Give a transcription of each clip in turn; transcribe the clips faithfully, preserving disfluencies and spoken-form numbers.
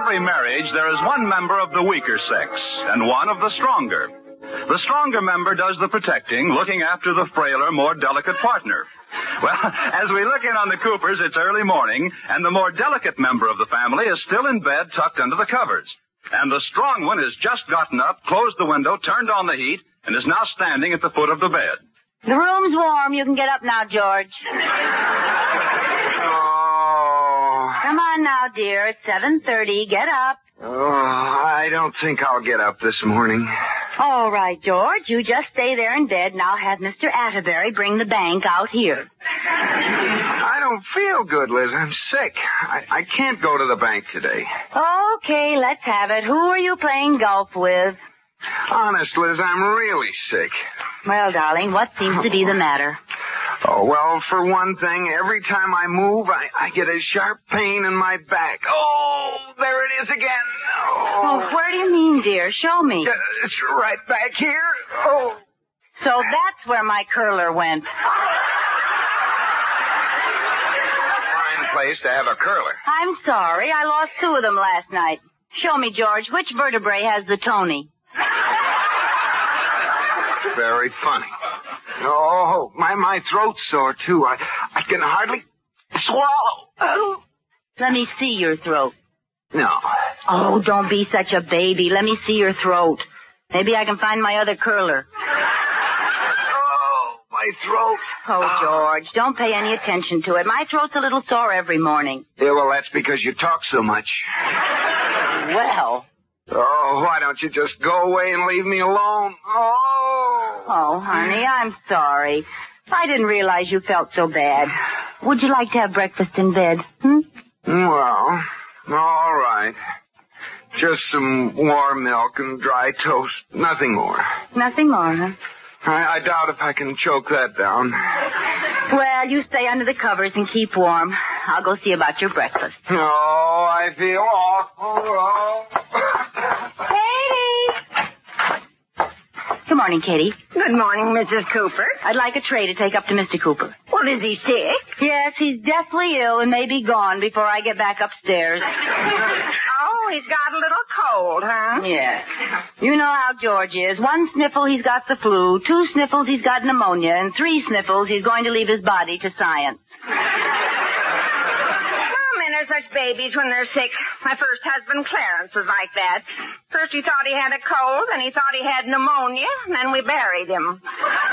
every marriage, there is one member of the weaker sex and one of the stronger. The stronger member does the protecting, looking after the frailer, more delicate partner. Well, as we look in on the Coopers, it's early morning, and the more delicate member of the family is still in bed, tucked under the covers. And the strong one has just gotten up, closed the window, turned on the heat, and is now standing at the foot of the bed. The room's warm. You can get up now, George. Oh. Come on now, dear. It's seven thirty. Get up. Oh, I don't think I'll get up this morning. All right, George. You just stay there in bed, and I'll have Mister Atterbury bring the bank out here. I don't feel good, Liz. I'm sick. I, I can't go to the bank today. Okay, let's have it. Who are you playing golf with? Honest, Liz, I'm really sick. Well, darling, what seems to be the matter? Oh, well, for one thing, every time I move, I, I get a sharp pain in my back. Oh, there it is again. Oh, oh where do you mean, dear? Show me. Uh, it's right back here. Oh. So that's where my curler went. Fine place to have a curler. I'm sorry. I lost two of them last night. Show me, George, which vertebrae has the Tony? Very funny. Oh, my, my throat's sore, too. I, I can hardly swallow. Oh. Let me see your throat. No. Oh, don't be such a baby. Let me see your throat. Maybe I can find my other curler. Oh, my throat. Oh, George, don't pay any attention to it. My throat's a little sore every morning. Yeah, well, that's because you talk so much. Well. Oh, why don't you just go away and leave me alone? Oh. Oh, honey, I'm sorry. I didn't realize you felt so bad. Would you like to have breakfast in bed? Hmm? Well, all right. Just some warm milk and dry toast. Nothing more. Nothing more, huh? I, I doubt if I can choke that down. Well, you stay under the covers and keep warm. I'll go see about your breakfast. Oh, I feel awful. Katie! Good morning, Katie. Good morning, Missus Cooper. I'd like a tray to take up to Mister Cooper. Well, is he sick? Yes, he's deathly ill and may be gone before I get back upstairs. Oh, he's got a little cold, huh? Yes. You know how George is. One sniffle, he's got the flu. Two sniffles, he's got pneumonia. And three sniffles, he's going to leave his body to science. Men are such babies when they're sick. My first husband, Clarence, was like that. First he thought he had a cold, then he thought he had pneumonia, and then we buried him.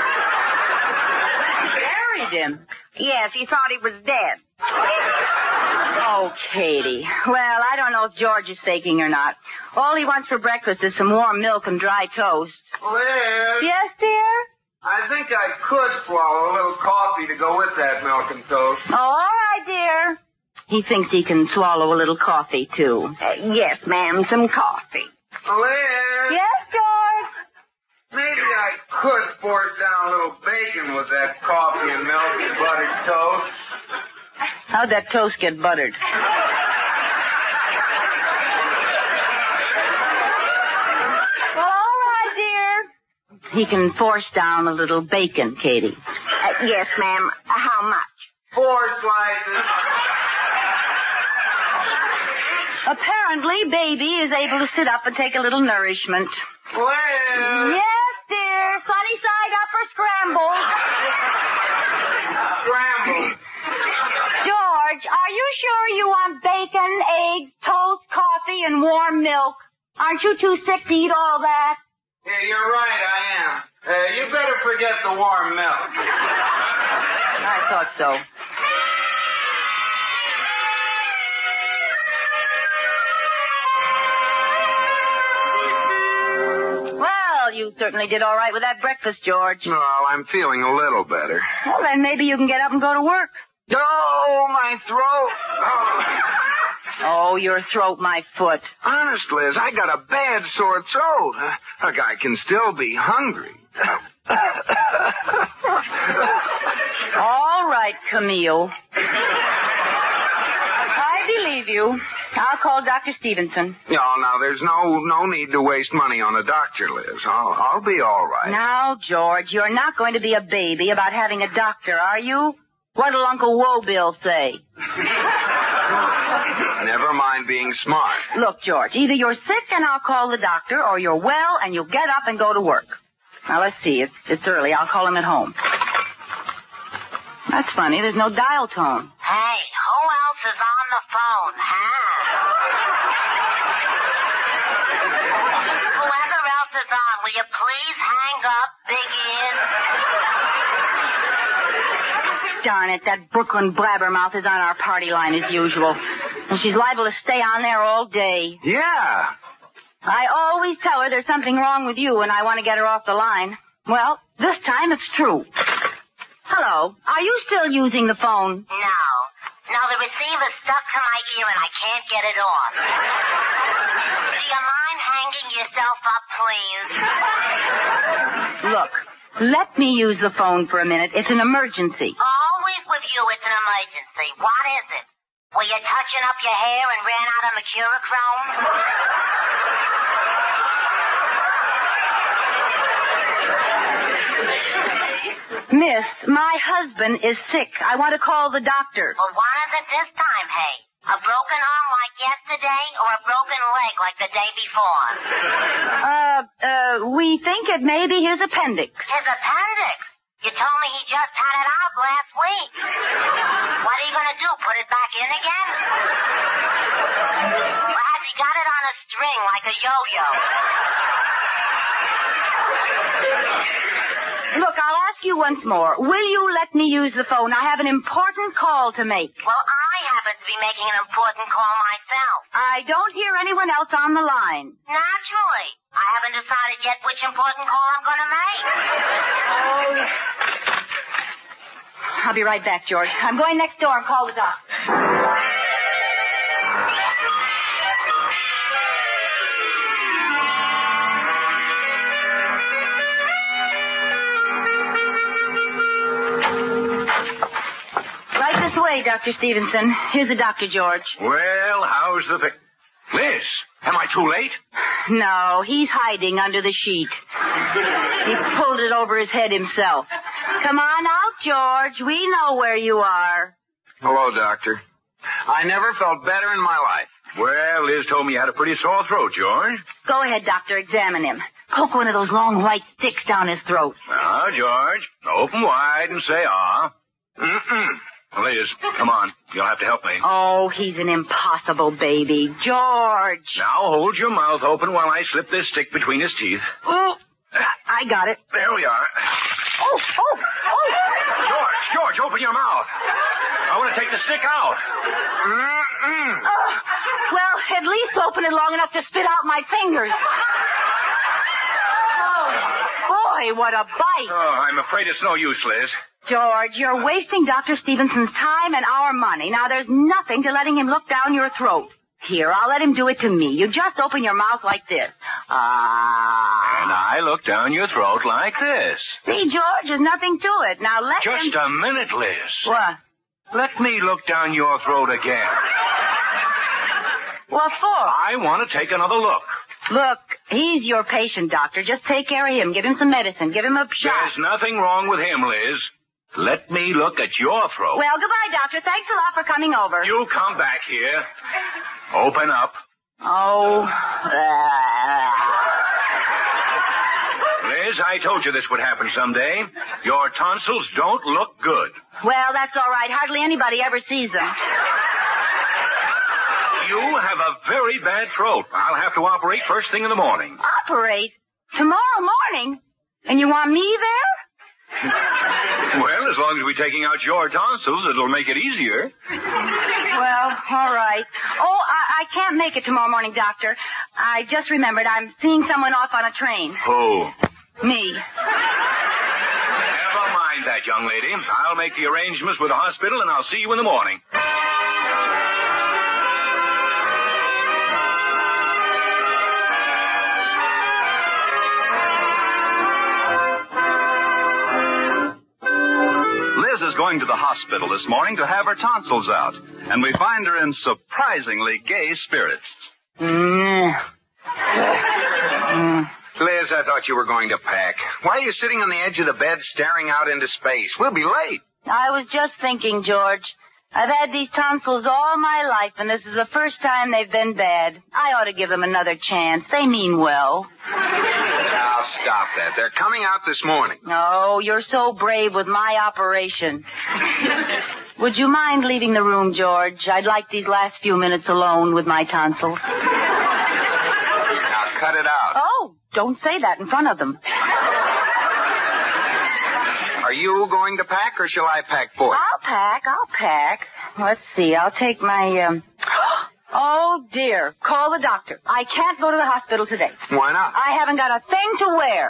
Buried him? Yes, he thought he was dead. Oh, Katie. Well, I don't know if George is faking or not. All he wants for breakfast is some warm milk and dry toast. Liz? Yes, dear? I think I could swallow a little coffee to go with that milk and toast. Oh, all right, dear. He thinks he can swallow a little coffee, too. Uh, yes, ma'am, some coffee. Liz? Yes, George? Maybe I could force down a little bacon with that coffee and milk and buttered toast. How'd that toast get buttered? Well, all right, dear. He can force down a little bacon, Katie. Uh, yes, ma'am. Uh, how much? Four slices. Apparently, baby is able to sit up and take a little nourishment. Liz? Yes, dear. Sunny side up or scrambled? Scrambled. George, are you sure you want bacon, eggs, toast, coffee, and warm milk? Aren't you too sick to eat all that? Yeah, you're right, I am. Uh, you better forget the warm milk. I thought so. Well, you certainly did all right with that breakfast, George. No, I'm feeling a little better. Well, then maybe you can get up and go to work. Oh, my throat. Oh. Oh, your throat, my foot. Honest, Liz, I got a bad sore throat. Uh, a guy can still be hungry. All right, Camille. I believe you. I'll call Doctor Stevenson. No, now, there's no no need to waste money on a doctor, Liz. I'll, I'll be all right. Now, George, you're not going to be a baby about having a doctor, are you? What'll Uncle Wobill say? Never mind being smart. Look, George, either you're sick and I'll call the doctor, or you're well and you'll get up and go to work. Now, let's see. It's, it's early. I'll call him at home. That's funny. There's no dial tone. Hey, who else is on the phone, huh? Whoever else is on, will you please hang up, big ears? Darn it, that Brooklyn blabbermouth is on our party line as usual. And she's liable to stay on there all day. Yeah. I always tell her there's something wrong with you and I want to get her off the line. Well, this time it's true. Hello, are you still using the phone? No. No, the receiver's stuck to my ear and I can't get it off. Do you mind hanging yourself up, please? Look, let me use the phone for a minute. It's an emergency. Always with you, it's an emergency. What is it? Were you touching up your hair and ran out of Mercurochrome? Miss, my husband is sick. I want to call the doctor. Well, what is it this time, hey? A broken arm like yesterday or a broken leg like the day before? Uh, uh, we think it may be his appendix. His appendix? You told me he just had it out last week. What are you going to do, put it back in again? Or has he got it on a string like a yo-yo? Look, I'll ask you once more. Will you let me use the phone? I have an important call to make. Well, I happen to be making an important call myself. I don't hear anyone else on the line. Naturally. I haven't decided yet which important call I'm going to make. Oh. I'll be right back, George. I'm going next door and call the doctor. Way, Doctor Stevenson. Here's the doctor, George. Well, how's the pic... Liz, am I too late? No, he's hiding under the sheet. He pulled it over his head himself. Come on out, George. We know where you are. Hello, Doctor. I never felt better in my life. Well, Liz told me you had a pretty sore throat, George. Go ahead, Doctor. Examine him. Poke one of those long white sticks down his throat. Now, George, open wide and say ah. Mm-mm. Liz, come on. You'll have to help me. Oh, he's an impossible baby. George. Now hold your mouth open while I slip this stick between his teeth. Oh, I got it. There we are. Oh, oh, oh. George, George, open your mouth. I want to take the stick out. Mm-mm. Oh, well, at least open it long enough to spit out my fingers. Oh, boy, what a bite. Oh, I'm afraid it's no use, Liz. George, you're wasting Doctor Stevenson's time and our money. Now, there's nothing to letting him look down your throat. Here, I'll let him do it to me. You just open your mouth like this. Ah. And I look down your throat like this. See, George, there's nothing to it. Now, let Just him... Just a minute, Liz. What? Let me look down your throat again. What for? I want to take another look. Look, he's your patient, Doctor. Just take care of him. Give him some medicine. Give him a shot. There's nothing wrong with him, Liz. Let me look at your throat. Well, goodbye, Doctor. Thanks a lot for coming over. You come back here. Open up. Oh. Liz, I told you this would happen someday. Your tonsils don't look good. Well, that's all right. Hardly anybody ever sees them. You have a very bad throat. I'll have to operate first thing in the morning. Operate? Tomorrow morning? And you want me there? Well, as long as we're taking out your tonsils, it'll make it easier. Well, all right. Oh, I, I can't make it tomorrow morning, Doctor. I just remembered I'm seeing someone off on a train. Who? Me. Never mind that, young lady. I'll make the arrangements with the hospital, and I'll see you in the morning. Liz is going to the hospital this morning to have her tonsils out, and we find her in surprisingly gay spirits. Mm. Mm. Liz, I thought you were going to pack. Why are you sitting on the edge of the bed staring out into space? We'll be late. I was just thinking, George. I've had these tonsils all my life, and this is the first time they've been bad. I ought to give them another chance. They mean well. Now, stop that. They're coming out this morning. Oh, you're so brave with my operation. Would you mind leaving the room, George? I'd like these last few minutes alone with my tonsils. Now, cut it out. Oh, don't say that in front of them. Are you going to pack, or shall I pack for you? I'll pack, I'll pack. Let's see, I'll take my, um... Oh, dear. Call the doctor. I can't go to the hospital today. Why not? I haven't got a thing to wear.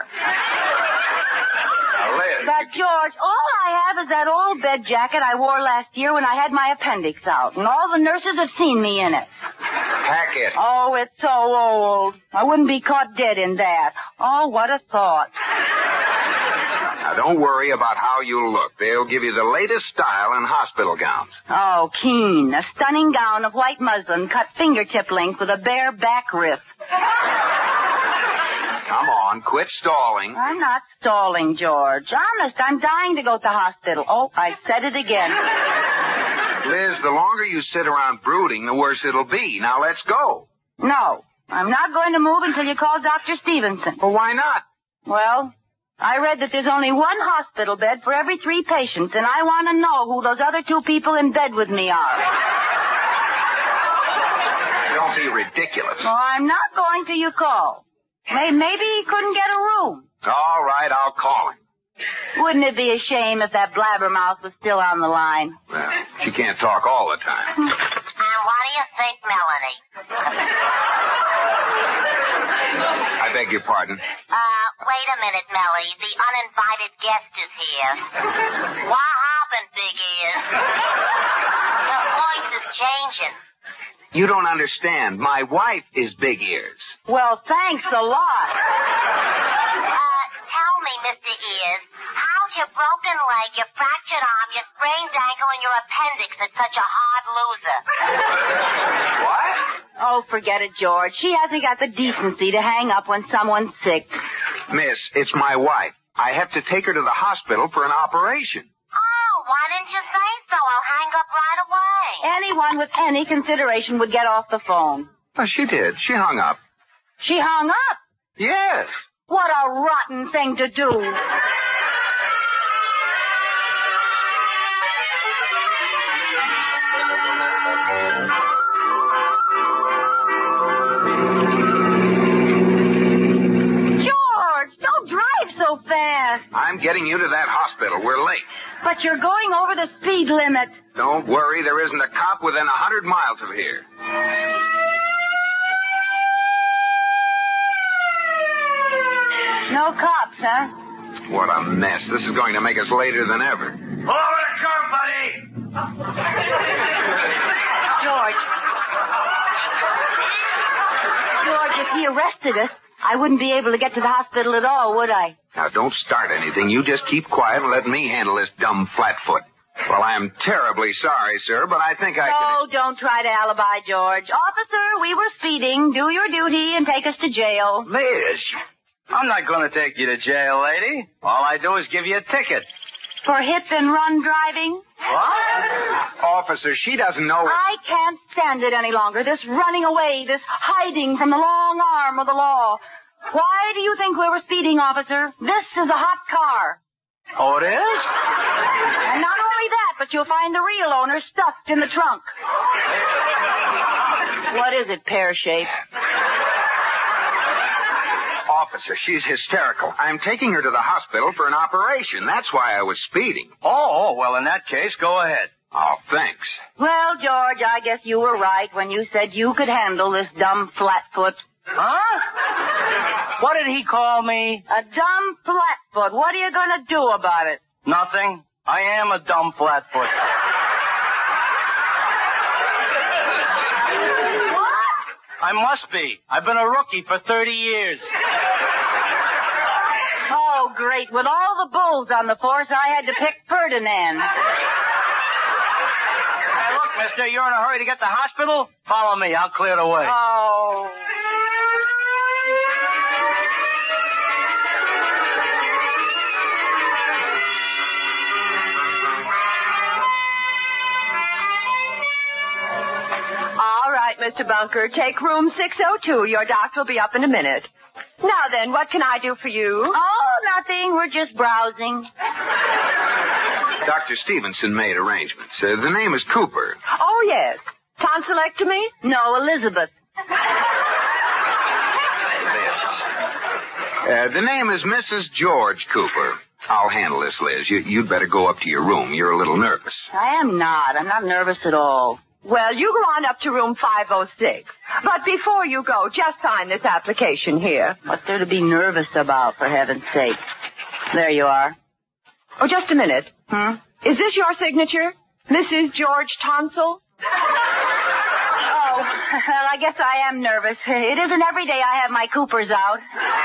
Now, Liz. But, George, all I have is that old bed jacket I wore last year when I had my appendix out, and all the nurses have seen me in it. Pack it. Oh, it's so old. I wouldn't be caught dead in that. Oh, what a thought. Now, don't worry about how you look. They'll give you the latest style in hospital gowns. Oh, keen. A stunning gown of white muslin cut fingertip length with a bare back riff. Come on, quit stalling. I'm not stalling, George. Honest, I'm dying to go to the hospital. Oh, I said it again. Liz, the longer you sit around brooding, the worse it'll be. Now, let's go. No, I'm not going to move until you call Doctor Stevenson. Well, why not? Well, I read that there's only one hospital bed for every three patients, and I want to know who those other two people in bed with me are. Don't be ridiculous. Well, I'm not going till you call. Maybe, maybe he couldn't get a room. All right, I'll call him. Wouldn't it be a shame if that blabbermouth was still on the line? Well, she can't talk all the time. And what do you think, Melanie? I beg your pardon. Uh, wait a minute, Melly. The uninvited guest is here. What happened, Big Ears? Your voice is changing. You don't understand. My wife is Big Ears. Well, thanks a lot. Uh, tell me, Mister Ears, how's your broken leg, your fractured arm, your sprained ankle, and your appendix that's such a hard loser? What? Oh, forget it, George. She hasn't got the decency to hang up when someone's sick. Miss, it's my wife. I have to take her to the hospital for an operation. Oh, why didn't you say so? I'll hang up right away. Anyone with any consideration would get off the phone. Oh, she did. She hung up. She hung up. Yes. What a rotten thing to do. So fast. I'm getting you to that hospital. We're late. But you're going over the speed limit. Don't worry, there isn't a cop within a hundred miles of here. No cops, huh? What a mess. This is going to make us later than ever. Over the curb, buddy! George. George, if he arrested us, I wouldn't be able to get to the hospital at all, would I? Now, don't start anything. You just keep quiet and let me handle this dumb flatfoot. Well, I'm terribly sorry, sir, but I think I no, can... No, don't try to alibi, George. Officer, we were speeding. Do your duty and take us to jail. Liz, I'm not going to take you to jail, lady. All I do is give you a ticket. For hit and run driving? What? Officer, she doesn't know... I can't stand it any longer, this running away, this hiding from the long arm of the law. Why do you think we were speeding, officer? This is a hot car. Oh, it is? And not only that, but you'll find the real owner stuffed in the trunk. What is it, pear-shaped? Officer, she's hysterical. I'm taking her to the hospital for an operation. That's why I was speeding. Oh, well, in that case, go ahead. Oh, thanks. Well, George, I guess you were right when you said you could handle this dumb flatfoot. Huh? What did he call me? A dumb flatfoot. What are you going to do about it? Nothing. I am a dumb flatfoot. What? I must be. I've been a rookie for thirty years. Oh, great. With all the bulls on the force, I had to pick Ferdinand. Hey, look, mister, you're in a hurry to get to the hospital? Follow me. I'll clear the way. Oh. Mister Bunker. Take room six oh two. Your doctor will be up in a minute. Now then, what can I do for you? Oh, nothing. We're just browsing. Doctor Stevenson made arrangements. Uh, the name is Cooper. Oh, yes. Tonsillectomy? No, Elizabeth. Uh, the name is Missus George Cooper. I'll handle this, Liz. You, you'd better go up to your room. You're a little nervous. I am not. I'm not nervous at all. Well, you go on up to room five oh six. But before you go, just sign this application here. What's there to be nervous about, for heaven's sake? There you are. Oh, just a minute. Hmm? Is this your signature? Missus George Tonsil? Oh, well, I guess I am nervous. It isn't every day I have my Coopers out.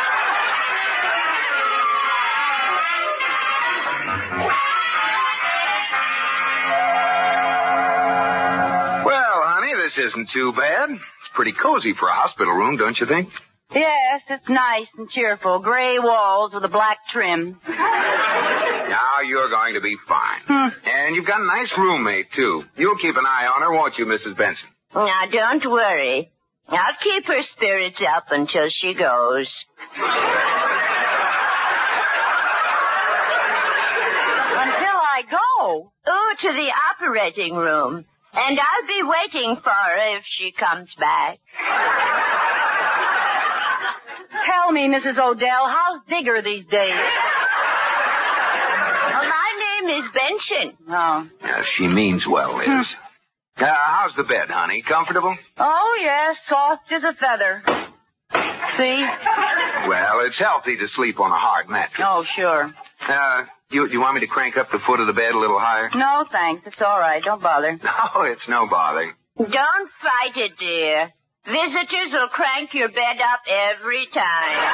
This isn't too bad. It's pretty cozy for a hospital room, don't you think? Yes, it's nice and cheerful. Gray walls with a black trim. Now you're going to be fine. Hmm. And you've got a nice roommate, too. You'll keep an eye on her, won't you, Missus Benson? Now, don't worry. I'll keep her spirits up until she goes. Until I go? Oh, to the operating room. And I'll be waiting for her if she comes back. Tell me, Missus Odell, how's Digger these days? Well, my name is Benson. Oh. Yeah, she means well, Liz. Hmm. Uh, how's the bed, honey? Comfortable? Oh, yes, soft as a feather. See? Well, it's healthy to sleep on a hard mattress. Oh, sure. Uh, you, you want me to crank up the foot of the bed a little higher? No, thanks. It's all right. Don't bother. No, it's no bother. Don't fight it, dear. Visitors will crank your bed up every time.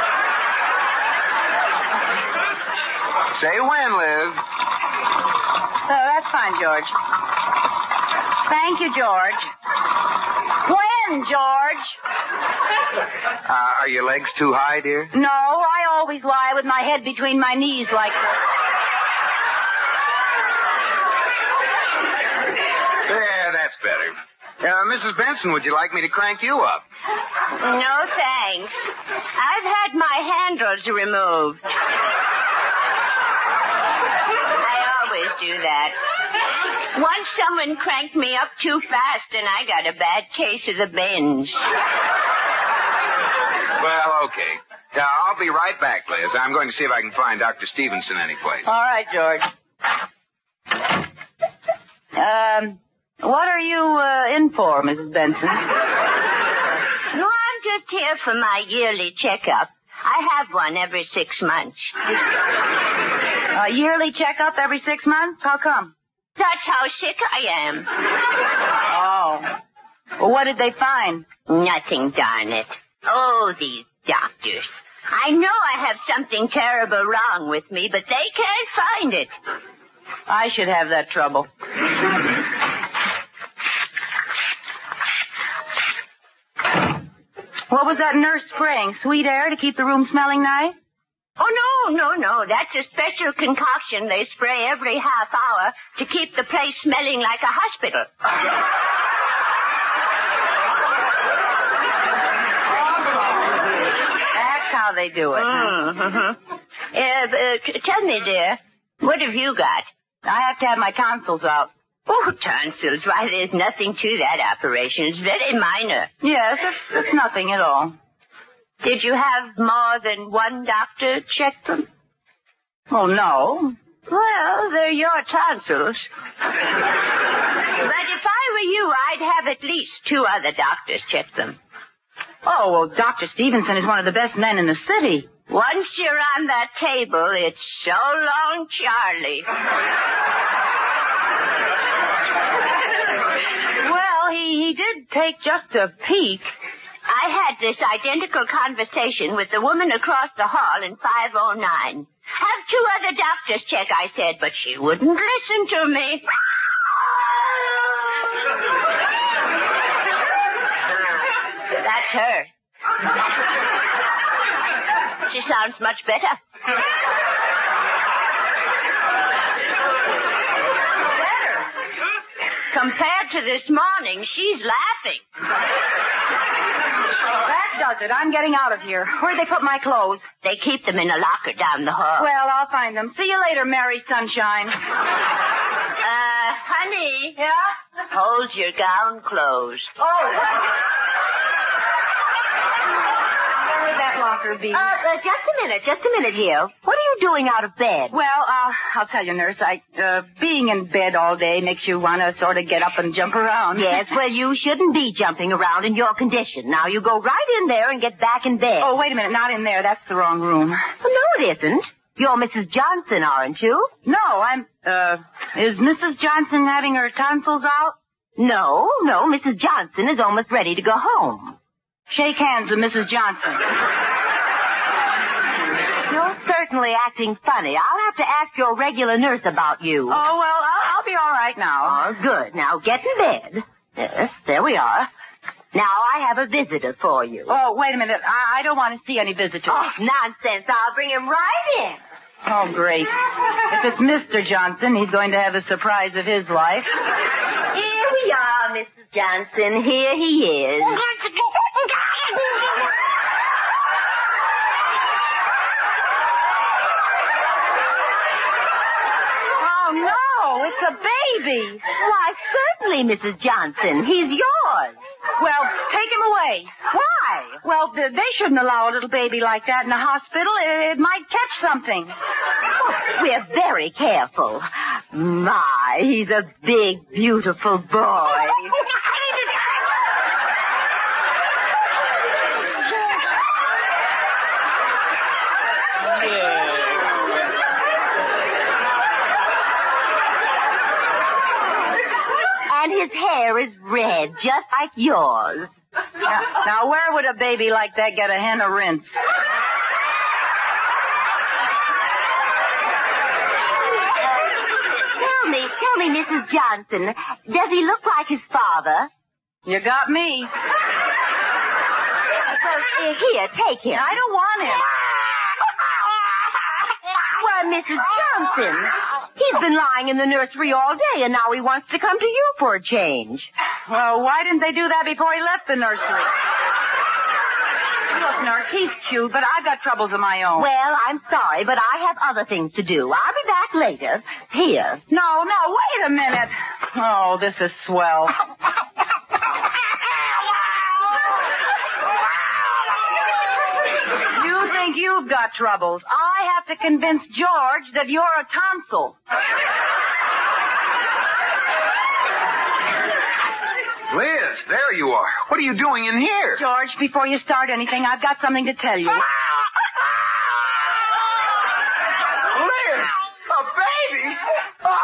Say when, Liz. Oh, that's fine, George. Thank you, George. When, George? Uh, are your legs too high, dear? No, I always lie with my head between my knees like this. There, that's better. Uh, Missus Benson, would you like me to crank you up? No, thanks. I've had my handles removed. I always do that. Once someone cranked me up too fast and I got a bad case of the bends. Well, okay. Uh, I'll be right back, Liz. I'm going to see if I can find Doctor Stevenson anyplace. All right, George. Um, what are you uh, in for, Missus Benson? No, I'm just here for my yearly checkup. I have one every six months. A yearly checkup every six months? How come? That's how sick I am. Oh. Well, what did they find? Nothing, darn it. Oh, these doctors. I know I have something terrible wrong with me, but they can't find it. I should have that trouble. What was that nurse spraying? Sweet air to keep the room smelling nice? Oh, no, no, no. That's a special concoction they spray every half hour to keep the place smelling like a hospital. That's how they do it. Mm-hmm. Uh, uh, t- tell me, dear, what have you got? I have to have my tonsils out. Oh, tonsils. Why, there's nothing to that operation. It's very minor. Yes, it's, it's nothing at all. Did you have more than one doctor check them? Oh, no. Well, they're your tonsils. But if I were you, I'd have at least two other doctors check them. Oh, well, Doctor Stevenson is one of the best men in the city. Once you're on that table, it's so long, Charlie. Well, he, he did take just a peek. I had this identical conversation with the woman across the hall in five oh nine. Have two other doctors check, I said, but she wouldn't listen to me. That's her. She sounds much better. Better? Compared to this morning, she's laughing. That does it. I'm getting out of here. Where'd they put my clothes? They keep them in a locker down the hall. Well, I'll find them. See you later, Mary Sunshine. Uh, honey. Yeah? Hold your gown closed. Oh. Where would that locker be? Uh, uh, just a minute, just a minute here. What are you doing out of bed? Well, uh, I'll tell you, nurse. I, uh, being in bed all day makes you want to sort of get up and jump around. Yes, well, you shouldn't be jumping around in your condition. Now, you go right in there and get back in bed. Oh, wait a minute. Not in there. That's the wrong room. Well, no, it isn't. You're Missus Johnson, aren't you? No, I'm, uh, is Missus Johnson having her tonsils out? No, no, Missus Johnson is almost ready to go home. Shake hands with Missus Johnson. You're certainly acting funny. I'll have to ask your regular nurse about you. Oh, well, I'll, I'll be all right now. Oh, good. Now, get in bed. Yes, there we are. Now, I have a visitor for you. Oh, wait a minute. I, I don't want to see any visitors. Oh, nonsense. I'll bring him right in. Oh, great. If it's Mister Johnson, he's going to have a surprise of his life. Here we are, Missus Johnson. Here he is. Oh, no. It's a baby. Why, certainly, Missus Johnson. He's yours. Well, take him away. Why? Well, th- they shouldn't allow a little baby like that in a hospital. It, it might catch something. Oh, we're very careful. My, he's a big, beautiful boy. And his hair is red, just like yours. Now, now, where would a baby like that get a henna rinse? Tell me, tell me, Missus Johnson, does he look like his father? You got me. Well, uh, here, take him. I don't want him. Why, Missus Johnson, he's been lying in the nursery all day, and now he wants to come to you for a change. Well, why didn't they do that before he left the nursery? Look, nurse, he's cute, but I've got troubles of my own. Well, I'm sorry, but I have other things to do. I'll be back later. Here. No, no, wait a minute. Oh, this is swell. You think you've got troubles. I have to convince George that you're a tonsil. Liz, there you are. What are you doing in here? George, before you start anything, I've got something to tell you. Liz, a baby? Oh!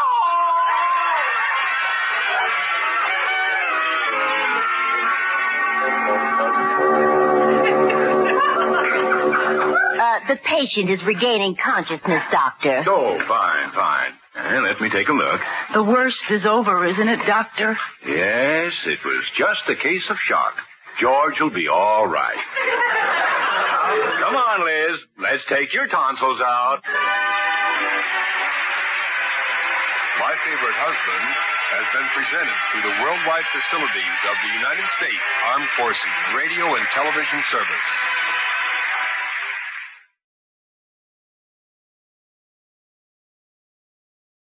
Uh, the patient is regaining consciousness, Doctor. Oh, fine, fine. Uh, let me take a look. The worst is over, isn't it, Doctor? Yes, it was just a case of shock. George will be all right. Come on, Liz. Let's take your tonsils out. My Favorite Husband has been presented through the worldwide facilities of the United States Armed Forces Radio and Television Service.